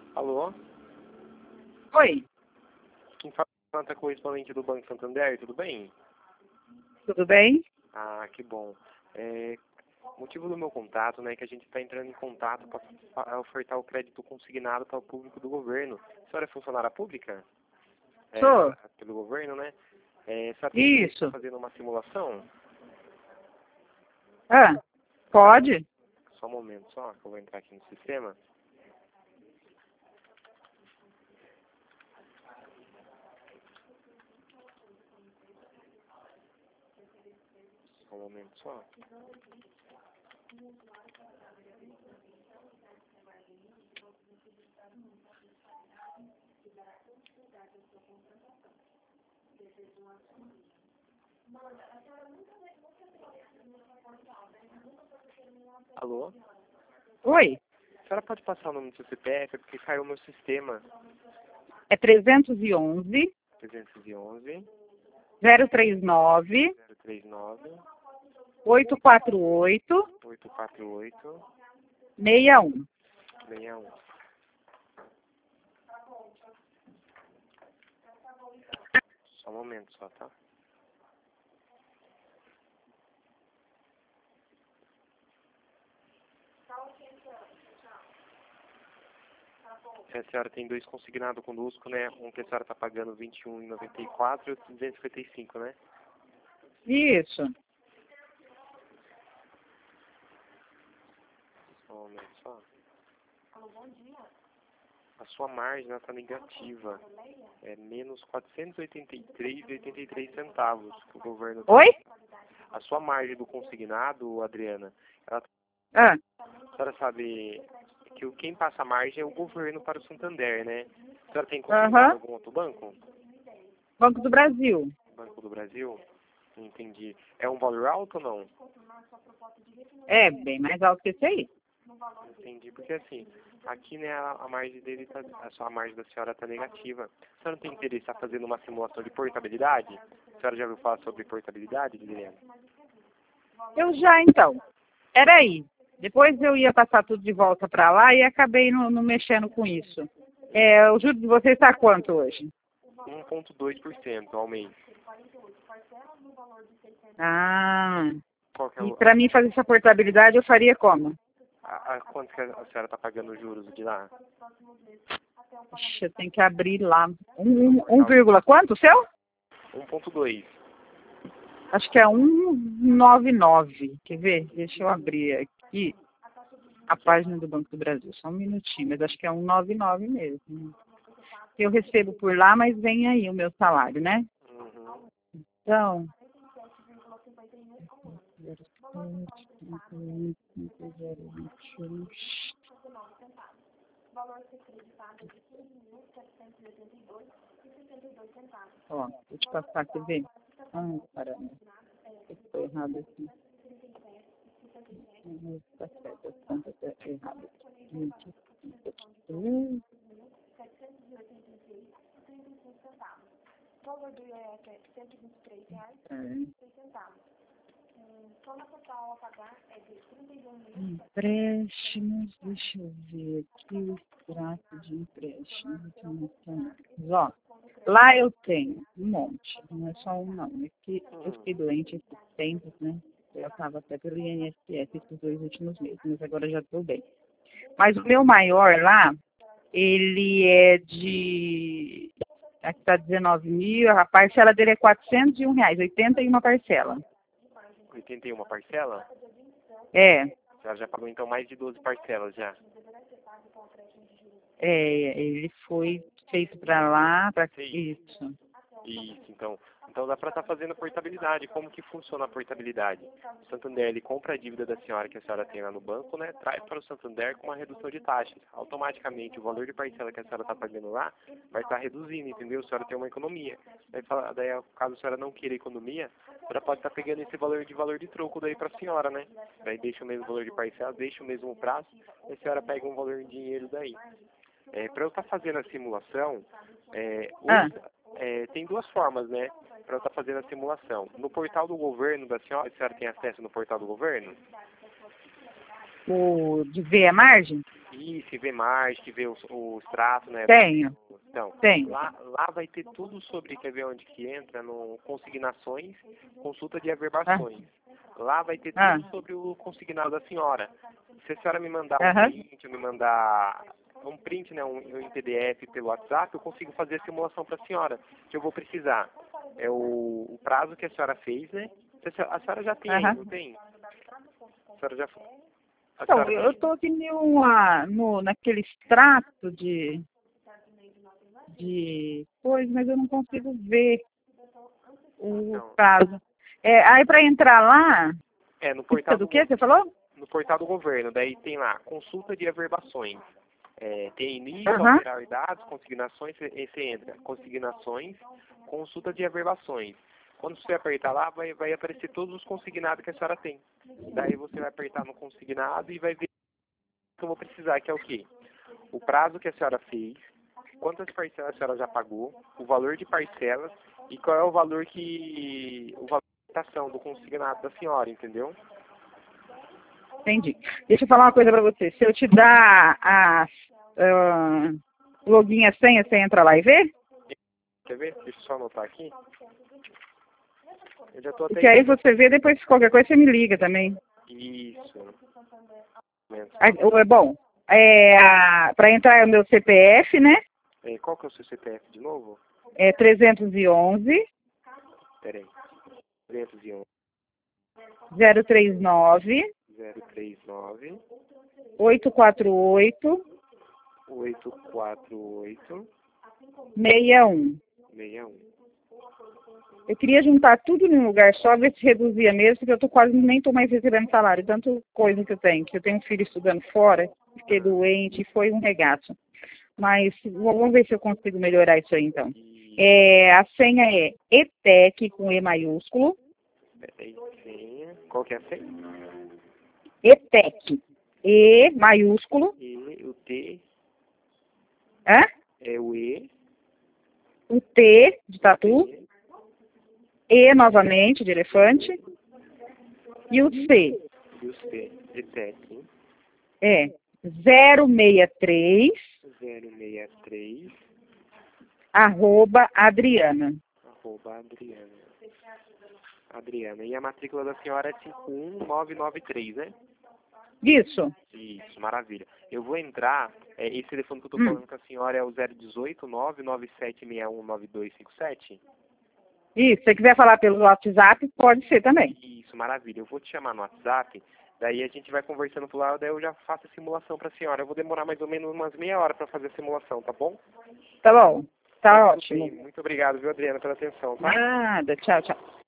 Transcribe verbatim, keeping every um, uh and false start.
Alô? Oi, Quem fala é o correspondente do Banco Santander, tudo bem? tudo bem? Ah, que bom. É, o motivo do meu contato, né, é que a gente está entrando em contato para ofertar o crédito consignado para o público do governo. A senhora é funcionária pública? É, Sou. pelo governo, né? É, a senhora tem interesse em Isso. estar fazendo uma simulação? Ah, pode? Só um momento, só, que eu vou entrar aqui no sistema. Só um momento, só. Alô? Oi, A senhora pode passar o nome do seu C P F? É porque caiu o meu sistema. é trezentos e onze, trezentos e onze, zero três nove, zero três nove, oito quatro oito, oito quatro oito, seis um. seis um. Só um momento só, tá? Se a senhora tem dois consignados conosco, né? Um que a senhora está pagando vinte e um reais e noventa e quatro centavos e outro duzentos e cinquenta e cinco, né? Isso. Só um momento só. A sua margem está negativa. É menos quatrocentos e oitenta e três reais e oitenta e três centavos que o governo... Oi? A sua margem do consignado, Adriana, ela... Ah, a senhora sabe que o- quem passa a margem é o governo para o Santander, né? A senhora tem consignado aham. algum outro banco? Banco do Brasil. Banco do Brasil? Entendi. É um valor alto ou não? É, bem mais alto que esse aí. Entendi, porque assim, aqui né, a, a margem dele tá, a sua margem da senhora está negativa. A senhora não tem interesse em estar fazendo uma simulação de portabilidade? A senhora já ouviu falar sobre portabilidade, Guilherme? Eu já, então. Peraí. Depois eu ia passar tudo de volta para lá e acabei não, não mexendo com isso. É, o juro de você está quanto hoje? um vírgula dois por cento ao mês. Ah, Qual que é e o, para mim fazer essa portabilidade eu faria como? a, a, quanto que a senhora está pagando os juros de lá? Ixi, eu tenho que abrir lá. Um, um, um vírgula quanto o seu? um vírgula dois. Acho que é cento e noventa e nove. Quer ver? Deixa eu abrir aqui a página do Banco do Brasil. Só um minutinho, mas acho que é cento e noventa e nove mesmo. Eu recebo por lá, mas vem aí o meu salário, né? Uhum. Então... Ó, vou te passar, quer ver? Ah, caramba. Ficou errado aqui. Hum, Tá certo, as contas estão erradas. Gente, hum, é. Empréstimos, deixa eu ver aqui o extrato de empréstimo internacionais. Ó, lá eu tenho um monte, não é só um não. É que eu fiquei doente esses tempos, né? Eu estava até pelo I N S S esses dois últimos meses, mas agora já estou bem. Mas o meu maior lá, ele é de... Aqui está dezenove mil, a parcela dele é quatrocentos e um reais, oitenta e uma parcela. oitenta e uma parcela? É, A senhora já pagou então mais de doze parcelas já. é, ele foi feito para lá, para isso. Isso, então. Então dá para estar fazendo a portabilidade. Como que funciona a portabilidade? O Santander, ele compra a dívida da senhora que a senhora tem lá no banco, né? Traz para o Santander com uma redução de taxas. Automaticamente o valor de parcela que a senhora está pagando lá vai estar reduzindo, entendeu? A senhora tem uma economia. Daí, fala- daí caso a senhora não queira economia, a senhora pode estar pegando esse valor de valor de troco daí para a senhora, né? Daí deixa o mesmo valor de parcela, deixa o mesmo prazo, e a senhora pega um valor em dinheiro daí. É, para eu estar fazendo a simulação, é, Ah, hoje, é, tem duas formas, né? Para eu estar fazendo a simulação. No portal do governo da senhora, a senhora tem acesso no portal do governo? o de ver a margem? Isso, ver margem, ver o, o extrato, né? Tenho. Então, Tenho. lá, lá vai ter tudo sobre, quer ver onde que entra? No consignações, consulta de averbações. Ah. Lá vai ter tudo ah. sobre o consignado da senhora. Se a senhora me mandar um uhum. print, me mandar um print, né, um, um P D F pelo WhatsApp, eu consigo fazer a simulação para a senhora, que eu vou precisar. É o, o prazo que a senhora fez, né? A senhora já tem uhum. aí, não tem? A senhora já... A então, senhora eu estou aqui no, no, naquele extrato de... de coisa, mas eu não consigo ver o não. prazo. É, aí para entrar lá, é, no portal do, do que você falou? No portal do governo, daí tem lá, consulta de averbações. É, tem início, uhum. alterar dados, consignações, e você entra, consignações, consulta de averbações. Quando você apertar lá, vai, vai aparecer todos os consignados que a senhora tem. Daí você vai apertar no consignado e vai ver o que eu vou precisar, que é o quê? O prazo que a senhora fez, quantas parcelas a senhora já pagou, o valor de parcelas e qual é o valor que... o valor de taxação do consignado da senhora, entendeu? Entendi. Deixa eu falar uma coisa para você. Se eu te dar a uh, login e a senha, você entra lá e vê? Quer ver? Deixa eu só anotar aqui. Eu já tô até... Porque aí você vê, depois qualquer coisa você me liga também. Isso. Ah, bom, é, para entrar é o meu C P F, né? É, qual que é o seu C P F de novo? É trezentos e onze. Peraí. trezentos e onze. zero três nove. zero três nove. oito quatro oito. oito quatro oito. seis um. seis um. Eu queria juntar tudo num lugar só, ver se reduzia mesmo, porque eu tô quase nem estou mais recebendo salário. Tanto coisa que eu tenho, que eu tenho um filho estudando fora, fiquei doente, foi um regaço. Mas vamos ver se eu consigo melhorar isso aí, então. É, a senha é E T E C com E maiúsculo. Peraí, senha. Qual que é a senha? E T E C. E maiúsculo. E, o T. Hã? É o E. O T de tatu. E. E novamente, de elefante. E o C. E o C. E T E C. É. zero seis três. zero seis três. Arroba Adriana. Arroba Adriana. Adriana. E a matrícula da senhora é cinco um nove nove três, né? Isso. Isso, maravilha. Eu vou entrar, é, esse telefone que eu tô hum. falando com a senhora é o zero um oito nove nove sete seis um nove dois cinco sete? Isso, se você quiser falar pelo WhatsApp, pode ser também. Isso, maravilha. Eu vou te chamar no WhatsApp, daí a gente vai conversando por lá, daí eu já faço a simulação pra senhora. Eu vou demorar mais ou menos umas meia hora pra fazer a simulação, tá bom? Tá bom, tá muito ótimo. Bem. Muito obrigado, viu, Adriana, pela atenção, tá? Nada, tchau, tchau.